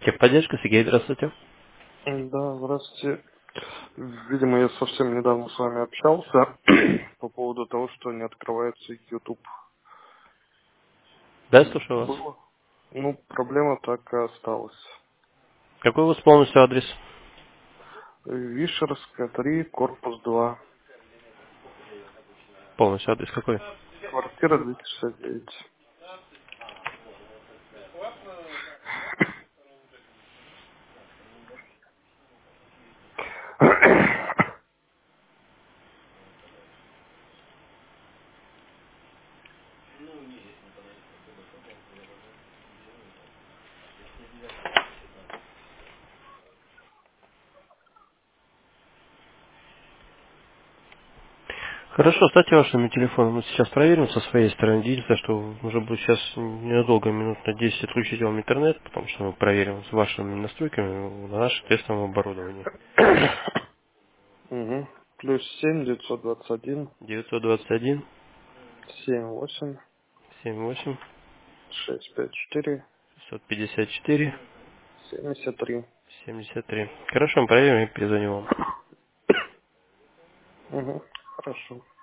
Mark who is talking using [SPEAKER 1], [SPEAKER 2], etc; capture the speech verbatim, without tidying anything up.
[SPEAKER 1] Техподдержка, Сергей, здравствуйте.
[SPEAKER 2] Да, здравствуйте. Видимо, я совсем недавно с вами общался по поводу того, что не открывается YouTube.
[SPEAKER 1] Да, слушаю вас.
[SPEAKER 2] Было? Ну, проблема так и осталась.
[SPEAKER 1] Какой у вас полностью адрес?
[SPEAKER 2] Вишерская, три, корпус два,
[SPEAKER 1] Полностью адрес какой?
[SPEAKER 2] квартира двести шестьдесят девять.
[SPEAKER 1] Хорошо, ставьте ваш номер телефона. Мы сейчас проверим со своей стороны. Единственное, что нужно будет сейчас ненадолго, минут на десять отключить вам интернет, потому что мы проверим с вашими настройками на нашем тестовом оборудовании.
[SPEAKER 2] Угу. Плюс семь девятьсот двадцать один
[SPEAKER 1] девятьсот двадцать один
[SPEAKER 2] семь восемь
[SPEAKER 1] семь восемь
[SPEAKER 2] шесть пять четыре
[SPEAKER 1] шестьсот пятьдесят четыре
[SPEAKER 2] семьдесят три.
[SPEAKER 1] семьдесят три. Хорошо, мы проверим и перезвоним вам.
[SPEAKER 2] Угу. Хорошо.